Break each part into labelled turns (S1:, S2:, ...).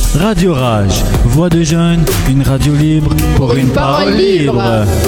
S1: Radio Rage, voix de jeunes, une radio libre pour une parole libre.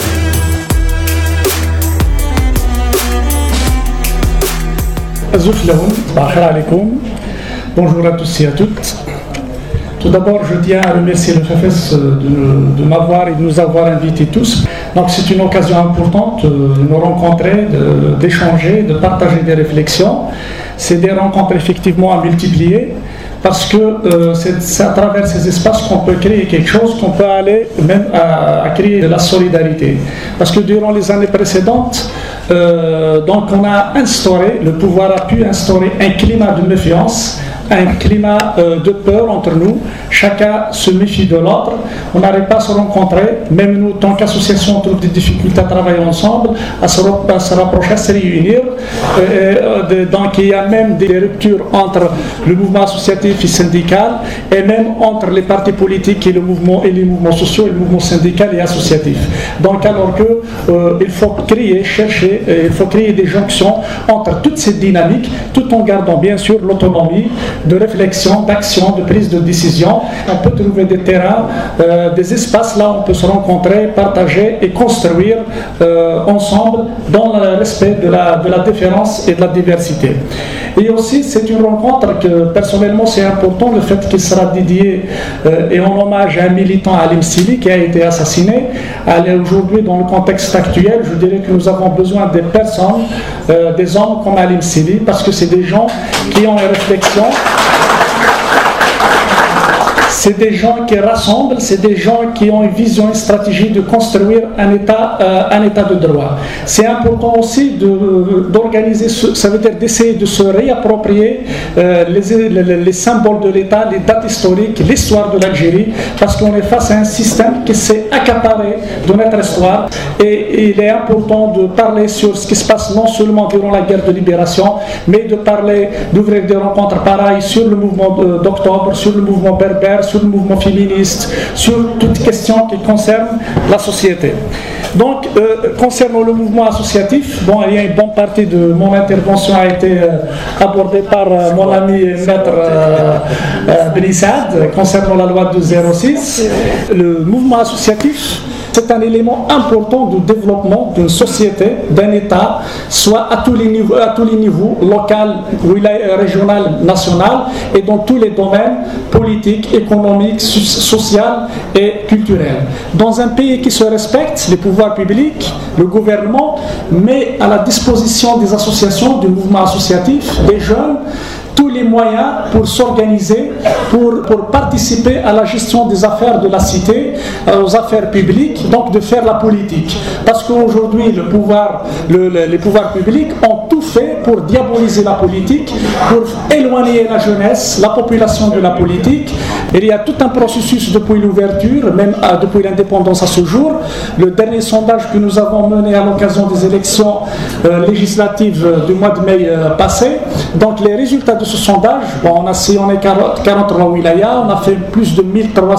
S2: Bonjour à tous et à toutes. Tout d'abord, je tiens à remercier le FFS de m'avoir et de nous avoir invités tous. Donc c'est une occasion importante de nous rencontrer, d'échanger, de partager des réflexions. C'est des rencontres effectivement à multiplier parce que c'est à travers ces espaces qu'on peut créer quelque chose, qu'on peut aller même à créer de la solidarité. Parce que durant les années précédentes, donc on a instauré, le pouvoir a pu instaurer un climat de méfiance, un climat de peur entre nous. Chacun se méfie de l'autre. On n'arrive pas à se rencontrer. Même nous, tant qu'association, on trouve des difficultés à travailler ensemble, à se rapprocher, à se réunir. Donc il y a même des ruptures entre le mouvement associatif et syndical, et même entre les partis politiques et les mouvements sociaux, et le mouvement syndical et associatif. Donc alors que il faut chercher, il faut créer des jonctions entre toutes ces dynamiques, tout en gardant bien sûr l'autonomie de réflexion, d'action, de prise de décision. On peut trouver des terrains, des espaces là où on peut se rencontrer, partager et construire ensemble dans le respect de la différence et de la diversité. Et aussi, c'est une rencontre que personnellement c'est important, le fait qu'il sera dédié et en hommage à un militant, Halim Sili, qui a été assassiné. Aujourd'hui, dans le contexte actuel, je dirais que nous avons besoin des personnes, des hommes comme Halim Sili, parce que c'est des gens qui ont une réflexion. C'est des gens qui rassemblent, c'est des gens qui ont une vision, une stratégie de construire un état de droit. C'est important aussi d'organiser, ça veut dire d'essayer de se réapproprier les symboles de l'État, les dates historiques, l'histoire de l'Algérie, parce qu'on est face à un système qui s'est accaparé de notre histoire. Et il est important de parler sur ce qui se passe non seulement durant la guerre de libération, mais d'ouvrir des rencontres pareilles sur le mouvement d'octobre, sur le mouvement berbère, sur le mouvement féministe, sur toute question qui concerne la société. Donc, concernant le mouvement associatif, il y a une bonne partie de mon intervention a été abordée par mon ami Maître Benissad concernant la loi de 06. Le mouvement associatif, c'est un élément important du développement d'une société, d'un État, soit à tous les niveaux, local, régional, national, et dans tous les domaines politiques, économiques, sociaux et culturels. Dans un pays qui se respecte, les pouvoirs publics, le gouvernement met à la disposition des associations, du mouvement associatif, des jeunes, tous les moyens pour s'organiser, pour participer à la gestion des affaires de la cité, aux affaires publiques, donc de faire la politique. Parce qu'aujourd'hui, les pouvoirs publics ont tout fait pour diaboliser la politique, pour éloigner la jeunesse, la population de la politique. Il y a tout un processus depuis l'ouverture, même depuis l'indépendance à ce jour. Le dernier sondage que nous avons mené à l'occasion des élections législatives du mois de mai passé, donc les résultats de ce sondage, on est 43 wilayas, on a fait plus de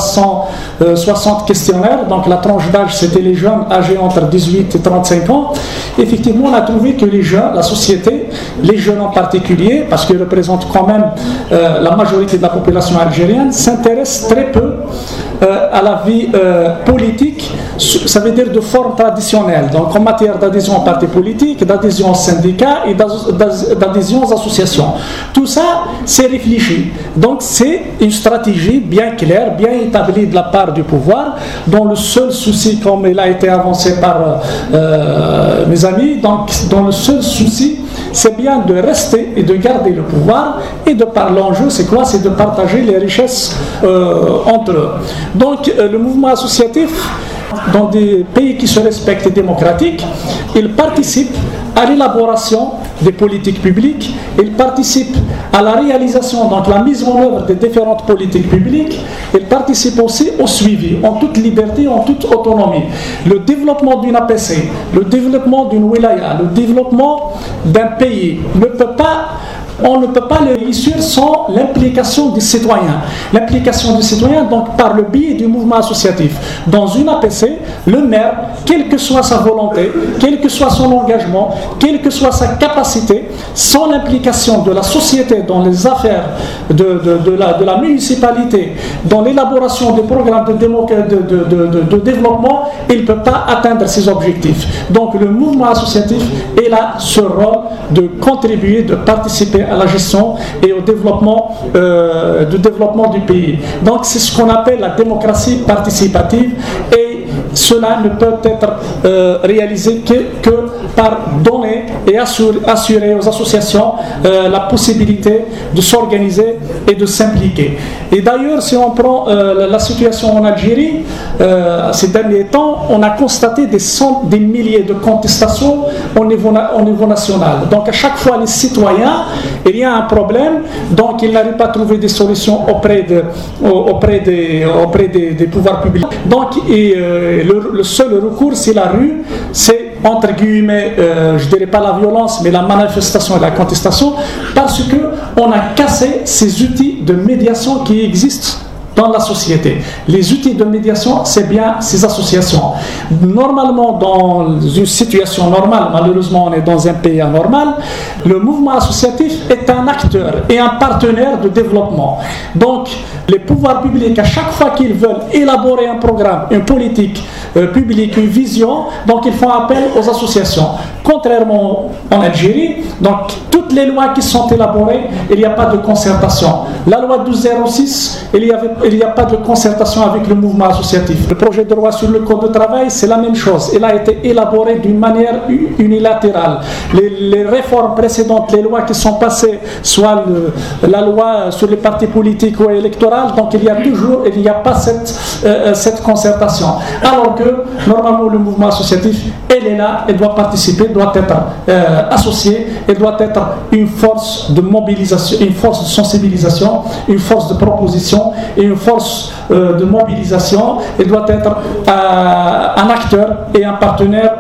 S2: 1360 questionnaires, donc la tranche d'âge c'était les jeunes âgés entre 18 et 35 ans. Effectivement, on a trouvé que les jeunes, la société, les jeunes en particulier, parce qu'ils représentent quand même la majorité de la population algérienne, s'intéressent très peu à la vie politique, ça veut dire de forme traditionnelle, donc en matière d'adhésion aux partis politiques, d'adhésion aux syndicats et d'adhésion aux associations. Tout ça, c'est réfléchi. Donc c'est une stratégie bien claire, bien établie de la part du pouvoir, dont le seul souci, comme il a été avancé par mes amis, donc dont le seul souci, c'est bien de rester et de garder le pouvoir, et de par l'enjeu, c'est quoi? C'est de partager les richesses entre eux. Donc le mouvement associatif, dans des pays qui se respectent et démocratiques, il participe à l'élaboration des politiques publiques, il participe à la réalisation, donc la mise en œuvre des différentes politiques publiques, il participe aussi au suivi, en toute liberté, en toute autonomie. Le développement d'une APC, le développement d'une wilaya, le développement d'un pays ne peut pas on ne peut pas le réussir sans l'implication des citoyens. L'implication des citoyens, donc, par le biais du mouvement associatif. Dans une APC, le maire, quelle que soit sa volonté, quel que soit son engagement, quelle que soit sa capacité, sans l'implication de la société dans les affaires de la municipalité, dans l'élaboration des programmes de développement, il ne peut pas atteindre ses objectifs. Donc le mouvement associatif est là ce rôle de contribuer, de participer à la gestion et au développement, du pays. Donc c'est ce qu'on appelle la démocratie participative, et cela ne peut être réalisé que par donner et assurer aux associations la possibilité de s'organiser et de s'impliquer. Et d'ailleurs, si on prend la situation en Algérie, ces derniers temps, on a constaté des milliers de contestations au niveau national. Donc à chaque fois, les citoyens, il y a un problème, donc ils n'arrivent pas à trouver des solutions auprès des pouvoirs publics. Donc le seul recours, c'est la rue, c'est entre guillemets, je dirais pas la violence, mais la manifestation et la contestation, parce qu'on a cassé ces outils de médiation qui existent dans la société. Les outils de médiation, c'est bien ces associations. Normalement, dans une situation normale, malheureusement on est dans un pays anormal, le mouvement associatif est un acteur et un partenaire de développement. Donc, les pouvoirs publics, à chaque fois qu'ils veulent élaborer un programme, une politique publique, une vision, donc ils font appel aux associations. Contrairement en Algérie, donc toutes les lois qui sont élaborées, il n'y a pas de concertation. La loi 1206, il n'y a pas de concertation avec le mouvement associatif. Le projet de loi sur le code de travail, c'est la même chose. Il a été élaboré d'une manière unilatérale. Les réformes précédentes, les lois qui sont passées, soit la loi sur les partis politiques ou électorales, donc il n'y a pas cette concertation. Alors que, normalement, le mouvement associatif, elle est là, elle doit participer, doit être associée, elle doit être une force de mobilisation, une force de sensibilisation, une force de proposition et une force de mobilisation. Elle doit être un acteur et un partenaire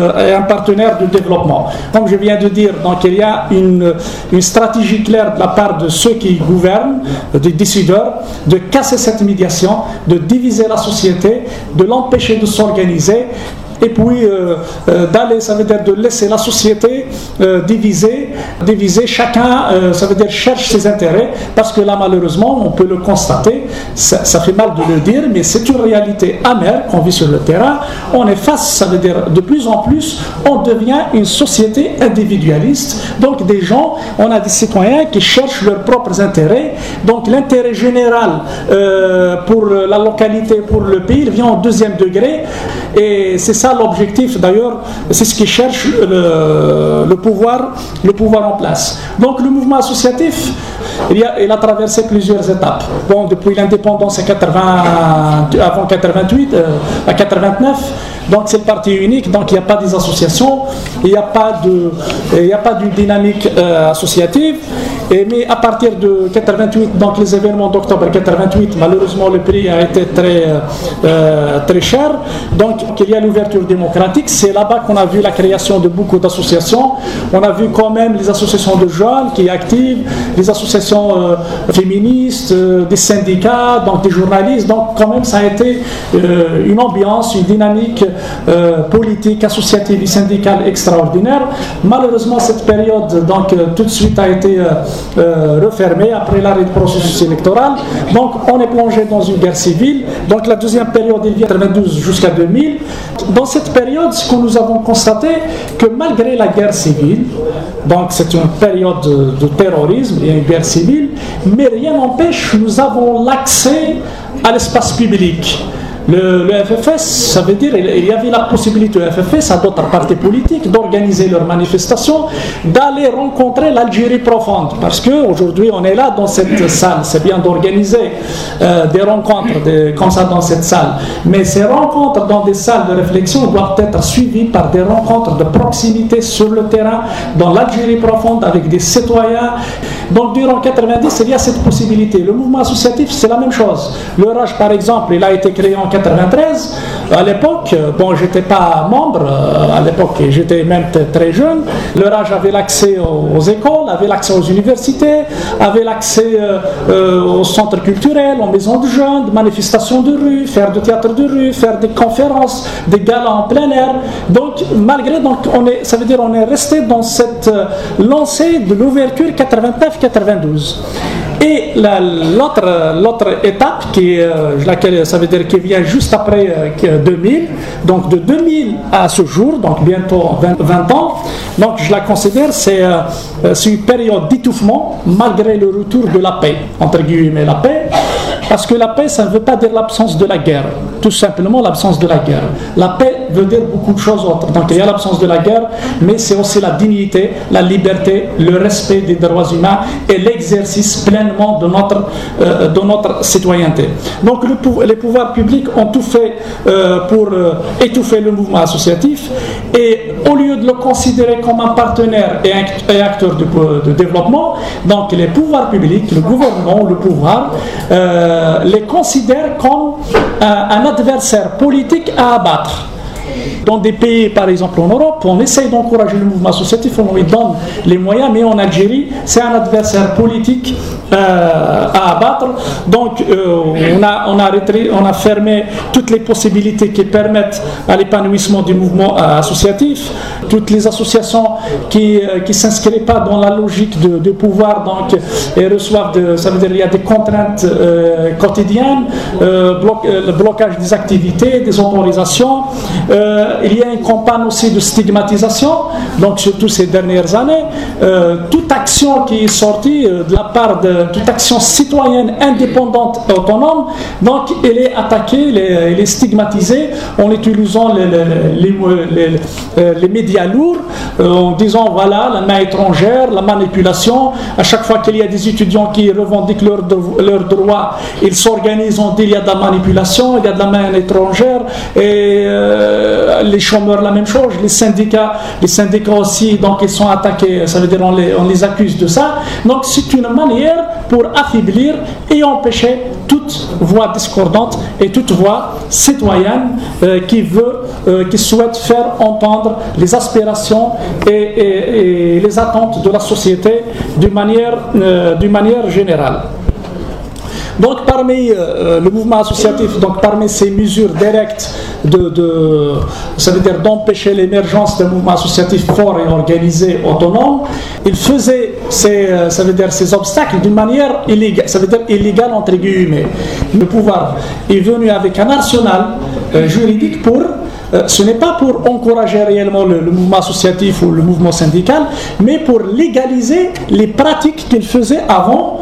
S2: de développement. Comme je viens de dire, donc il y a une stratégie claire de la part de ceux qui gouvernent, des décideurs, de casser cette médiation, de diviser la société, de l'empêcher de s'organiser. Et puis d'aller, ça veut dire de laisser la société diviser, chacun, ça veut dire cherche ses intérêts, parce que là malheureusement on peut le constater, ça fait mal de le dire, mais c'est une réalité amère qu'on vit sur le terrain. On est face, ça veut dire de plus en plus, on devient une société individualiste, donc des gens, on a des citoyens qui cherchent leurs propres intérêts, donc l'intérêt général pour la localité, pour le pays, il vient en deuxième degré, et c'est ça l'objectif d'ailleurs, c'est ce qui cherche le pouvoir en place. Donc le mouvement associatif, il a traversé plusieurs étapes. Bon, depuis l'indépendance avant 88 à 89, donc c'est le parti unique, donc il n'y a pas des associations, il n'y a pas d'une dynamique associative. Mais à partir de 88, donc les événements d'octobre 88, malheureusement le prix a été très cher. Donc il y a l'ouverture démocratique, c'est là-bas qu'on a vu la création de beaucoup d'associations. On a vu quand même les associations de jeunes qui activent, les associations féministes, des syndicats, donc des journalistes. Donc quand même ça a été une ambiance, une dynamique politique, associative et syndicale extraordinaire. Malheureusement cette période donc tout de suite a été refermée après l'arrêt du processus électoral. Donc on est plongé dans une guerre civile. Donc la deuxième période il vient de 1992 jusqu'à 2000. Dans cette période, ce que nous avons constaté, que malgré la guerre civile, donc c'est une période de terrorisme et une guerre civile, mais rien n'empêche, nous avons l'accès à l'espace public. Le FFS, ça veut dire il y avait la possibilité au FFS, à d'autres partis politiques, d'organiser leurs manifestations, d'aller rencontrer l'Algérie profonde. Parce qu'aujourd'hui, on est là dans cette salle. C'est bien d'organiser des rencontres comme ça dans cette salle. Mais ces rencontres dans des salles de réflexion doivent être suivies par des rencontres de proximité sur le terrain, dans l'Algérie profonde, avec des citoyens. Donc, durant 90, il y a cette possibilité. Le mouvement associatif, c'est la même chose. Le RAJ, par exemple, il a été créé en 1993. À l'époque, bon, j'étais pas membre, à l'époque, j'étais même très jeune. Le RAJ avait l'accès aux écoles, avait l'accès aux universités, avait l'accès aux centres culturels, aux maisons de jeunes, de manifestations de rue, faire du théâtre de rue, faire des conférences, des galas en plein air. Donc, malgré, donc, ça veut dire on est resté dans cette lancée de l'ouverture 89-92. Et l'autre étape, laquelle ça veut dire qui vient juste après 2000, donc de 2000 à ce jour, donc bientôt 20 ans, donc je la considère c'est une période d'étouffement malgré le retour de la paix, entre guillemets la paix, parce que la paix ça ne veut pas dire l'absence de la guerre, tout simplement l'absence de la guerre. La paix veut dire beaucoup de choses autres, donc il y a l'absence de la guerre, mais c'est aussi la dignité, la liberté, le respect des droits humains et l'exercice pleinement de notre citoyenneté. Donc les pouvoirs publics ont tout fait pour étouffer le mouvement associatif, et au lieu de le considérer comme un partenaire et acteur de développement, donc les pouvoirs publics, le gouvernement, le pouvoir, les considèrent comme un adversaire politique à abattre. Dans des pays, par exemple en Europe, on essaye d'encourager le mouvement associatif, on lui donne les moyens, mais en Algérie, c'est un adversaire politique à abattre. Donc, on a fermé toutes les possibilités qui permettent à l'épanouissement du mouvement associatif. Toutes les associations qui ne s'inscrivent pas dans la logique de pouvoir, donc, et reçoivent, ça veut dire qu'il y a des contraintes quotidiennes, le blocage des activités, des autorisations. Il y a une campagne aussi de stigmatisation, donc surtout ces dernières années. Toute action qui est sortie de la part de toute action citoyenne indépendante et autonome, donc elle est attaquée, elle est stigmatisée en utilisant les médias lourds, en disant voilà la main étrangère, la manipulation. À chaque fois qu'il y a des étudiants qui revendiquent leurs droits, ils s'organisent, on dit il y a de la manipulation, il y a de la main étrangère, et les chômeurs la même chose, les syndicats aussi, donc ils sont attaqués, ça veut dire on les accuse de ça. Donc c'est une manière pour affaiblir et empêcher toute voix discordante et toute voix citoyenne qui souhaite faire entendre les aspirations et les attentes de la société d'une manière générale. Donc parmi le mouvement associatif, donc parmi ces mesures directes ça veut dire d'empêcher l'émergence d'un mouvement associatif fort et organisé, autonome, il faisait ces obstacles d'une manière illégale, ça veut dire illégale entre guillemets. Le pouvoir est venu avec un arsenal juridique pour ce n'est pas pour encourager réellement le mouvement associatif ou le mouvement syndical, mais pour légaliser les pratiques qu'il faisait avant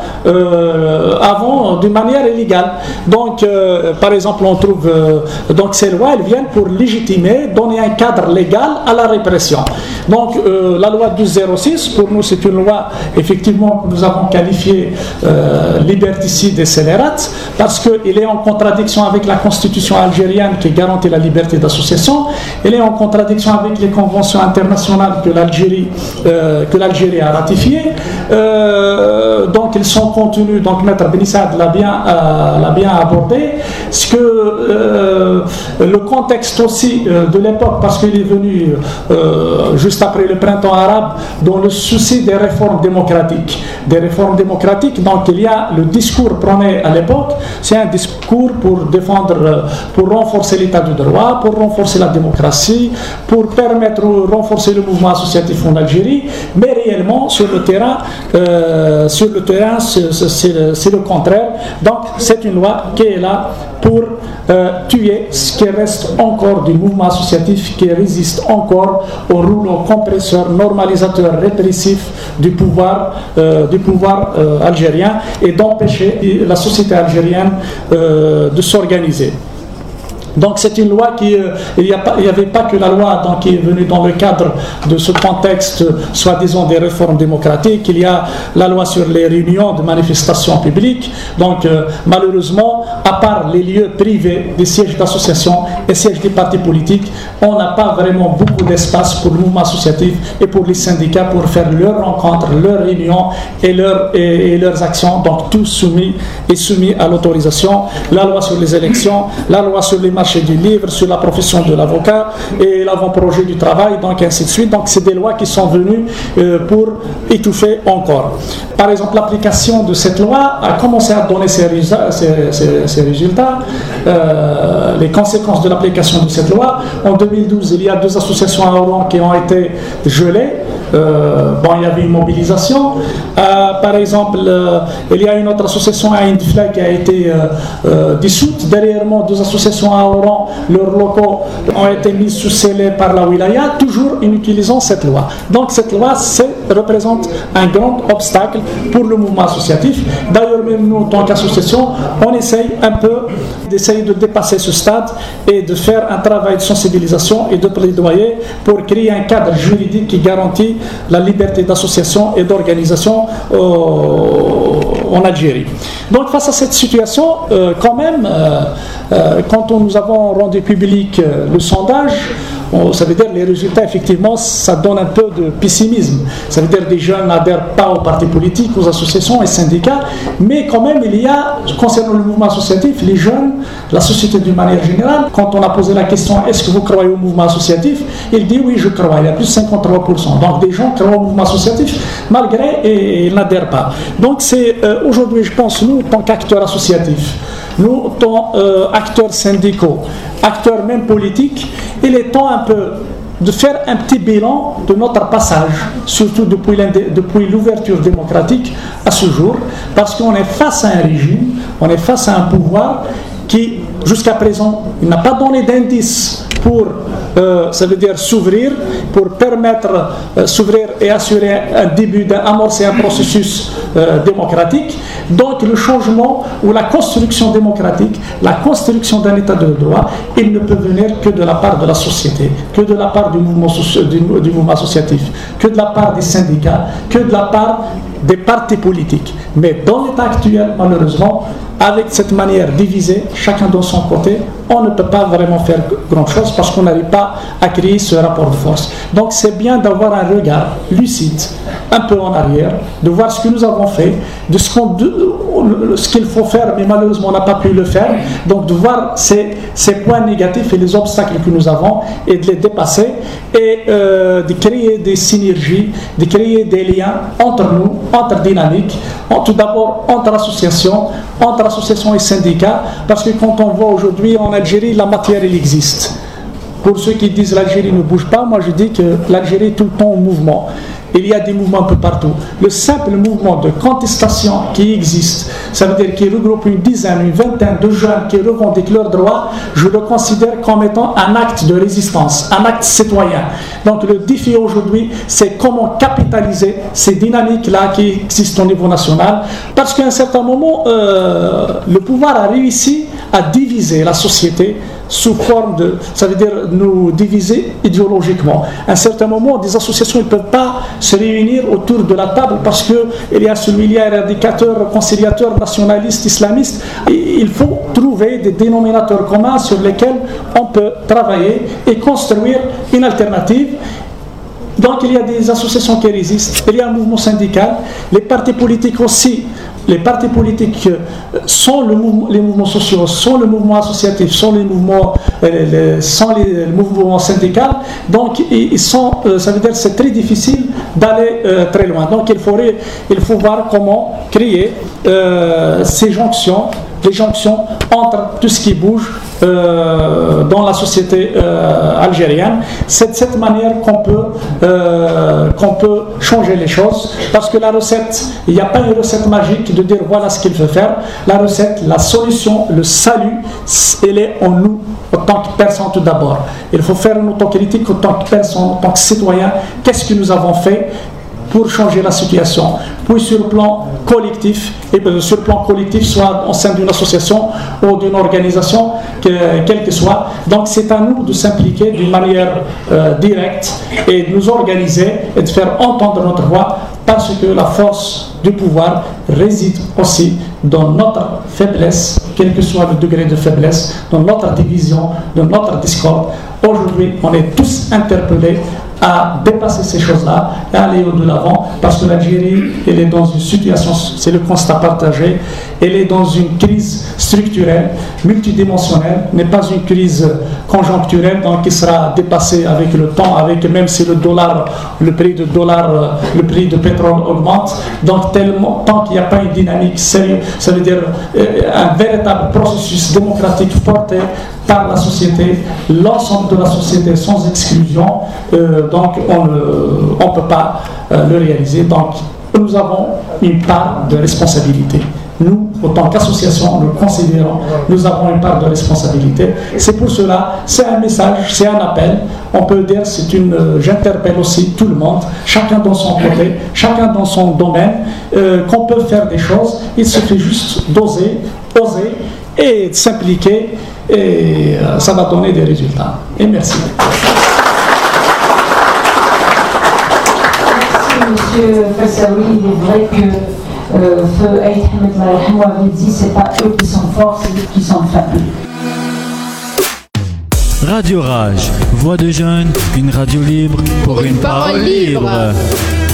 S2: d'une manière illégale. Donc, par exemple, on trouve donc ces lois, elles viennent pour légitimer, donner un cadre légal à la répression. Donc, la loi 1206, pour nous, c'est une loi effectivement que nous avons qualifiée liberticide et scélérate, parce qu'elle est en contradiction avec la constitution algérienne qui garantit la liberté d'association. Elle est en contradiction avec les conventions internationales que l'Algérie a ratifiées. Donc ils sont contenus, donc Maître Benissad l'a bien abordé, ce que le contexte aussi de l'époque, parce qu'il est venu juste après le printemps arabe, dans le souci des réformes démocratiques. Donc il y a le discours prôné à l'époque, c'est un discours pour renforcer l'état de droit, pour renforcer la démocratie, pour renforcer le mouvement associatif en Algérie, mais réellement sur le terrain c'est le contraire. Donc c'est une loi qui est là pour tuer ce qui reste encore du mouvement associatif, qui résiste encore au rouleau compresseur, normalisateur, répressif du pouvoir algérien, et d'empêcher la société algérienne de s'organiser. Donc c'est une loi qui, il n'y avait pas que la loi donc, qui est venue dans le cadre de ce contexte, soi-disant des réformes démocratiques, il y a la loi sur les réunions de manifestations publiques. Donc malheureusement, à part les lieux privés, des sièges d'associations et sièges des partis politiques, on n'a pas vraiment beaucoup d'espace pour le mouvement associatif et pour les syndicats pour faire leurs rencontres, leurs réunions et leurs actions, donc tout soumis à l'autorisation. La loi sur les élections, la loi sur les marchés du livre, sur la profession de l'avocat et l'avant-projet du travail, donc ainsi de suite. Donc c'est des lois qui sont venues pour étouffer encore. Par exemple, l'application de cette loi a commencé à donner ses résultats. Les conséquences de l'application de cette loi. En 2012, il y a 2 associations à Oran qui ont été gelées. Il y avait une mobilisation. Par exemple, il y a une autre association à Indifla qui a été dissoute. Derrière moi, 2 associations à Oran, leurs locaux ont été mis sous scellé par la wilaya, toujours en utilisant cette loi. Donc cette loi représente un grand obstacle pour le mouvement associatif. D'ailleurs, même nous, en tant qu'association, on essaye un peu d'essayer de dépasser ce stade et de faire un travail de sensibilisation et de plaidoyer pour créer un cadre juridique qui garantit la liberté d'association et d'organisation en Algérie. Donc face à cette situation, quand même, quand nous avons rendu public le sondage, ça veut dire les résultats, effectivement, ça donne un peu de pessimisme. Ça veut dire que les jeunes n'adhèrent pas aux partis politiques, aux associations et syndicats, mais quand même, il y a, concernant le mouvement associatif, les jeunes, la société d'une manière générale, quand on a posé la question « Est-ce que vous croyez au mouvement associatif ?», il dit « Oui, je crois ». Il y a plus de 53%. Donc, des gens croient au mouvement associatif, malgré, et ils n'adhèrent pas. Donc, c'est aujourd'hui, je pense, nous, en tant qu'acteurs associatifs, nous, en tant qu'acteurs syndicaux, acteurs même politiques, il est temps un peu de faire un petit bilan de notre passage, surtout depuis l'ouverture démocratique à ce jour, parce qu'on est face à un régime, on est face à un pouvoir qui, jusqu'à présent, il n'a pas donné d'indice pour, ça veut dire s'ouvrir, pour permettre s'ouvrir et assurer un début, d'amorcer un processus démocratique. Donc le changement ou la construction démocratique, la construction d'un état de droit, il ne peut venir que de la part de la société, que de la part du mouvement associatif, que de la part des syndicats, que de la part des partis politiques. Mais dans l'état actuel, malheureusement, avec cette manière divisée, chacun de son côté, on ne peut pas vraiment faire grand-chose parce qu'on n'arrive pas à créer ce rapport de force. Donc c'est bien d'avoir un regard lucide, un peu en arrière, de voir ce que nous avons fait, de ce qu'il faut faire, mais malheureusement on n'a pas pu le faire. Donc de voir ces points négatifs et les obstacles que nous avons et de les dépasser et de créer des synergies, de créer des liens entre nous, entre dynamiques, tout d'abord entre associations et syndicats, parce que quand on voit aujourd'hui en Algérie, la matière elle existe. Pour ceux qui disent l'Algérie ne bouge pas, moi je dis que l'Algérie est tout le temps en mouvement. Il y a des mouvements un peu partout. Le simple mouvement de contestation qui existe, ça veut dire qu'il regroupe une dizaine, une vingtaine de jeunes qui revendiquent leurs droits, je le considère comme étant un acte de résistance, un acte citoyen. Donc le défi aujourd'hui, c'est comment capitaliser ces dynamiques-là qui existent au niveau national, parce qu'à un certain moment, le pouvoir a réussi à diviser la société sous forme de, ça veut dire nous diviser idéologiquement. À un certain moment, des associations ne peuvent pas se réunir autour de la table parce qu'il y a ce milieu éradicateur, conciliateur, nationaliste, islamiste. Et il faut trouver des dénominateurs communs sur lesquels on peut travailler et construire une alternative. Donc il y a des associations qui résistent, il y a un mouvement syndical, les partis politiques aussi. Les partis politiques sont les mouvements sociaux, sont le mouvement associatif, sont les mouvements, le mouvement syndical. Donc, ça veut dire que c'est très difficile d'aller très loin. Donc, il faut voir comment créer ces jonctions, les jonctions entre tout ce qui bouge dans la société algérienne. C'est de cette manière qu'on peut changer les choses, parce que la recette, il n'y a pas une recette magique de dire voilà ce qu'il faut faire. La recette, la solution, le salut, elle est en nous, en tant que personne tout d'abord. Il faut faire une autocritique en tant que personne, en tant que citoyen. Qu'est-ce que nous avons fait pour changer la situation. Puis sur le plan collectif, soit au sein d'une association ou d'une organisation, quelle que soit. Donc c'est à nous de s'impliquer d'une manière directe et de nous organiser et de faire entendre notre voix, parce que la force du pouvoir réside aussi dans notre faiblesse, quel que soit le degré de faiblesse, dans notre division, dans notre discorde. Aujourd'hui, on est tous interpellés à dépasser ces choses-là et à aller de l'avant, parce que l'Algérie, elle est dans une situation, c'est le constat partagé, elle est dans une crise structurelle, multidimensionnelle, n'est pas une crise conjoncturelle, donc qui sera dépassée avec le temps, avec même si le prix de pétrole augmente, donc tant qu'il n'y a pas une dynamique sérieuse, ça veut dire un véritable processus démocratique porté par la société, l'ensemble de la société sans exclusion, donc on ne peut pas le réaliser. Donc nous avons une part de responsabilité. Nous, en tant qu'association, nous considérons, nous avons une part de responsabilité. C'est pour cela, c'est un message, c'est un appel. On peut dire, j'interpelle aussi tout le monde, chacun dans son côté, chacun dans son domaine, qu'on peut faire des choses. Il suffit juste d'oser, et de s'impliquer, et ça va donner des résultats. Et merci.
S3: Monsieur Fassaoui, il est vrai que Feu Aïd Hamed avait dit c'est pas eux qui sont forts, c'est eux qui sont faibles.
S1: Radio Rage, voix de jeunes, une radio libre pour une parole libre.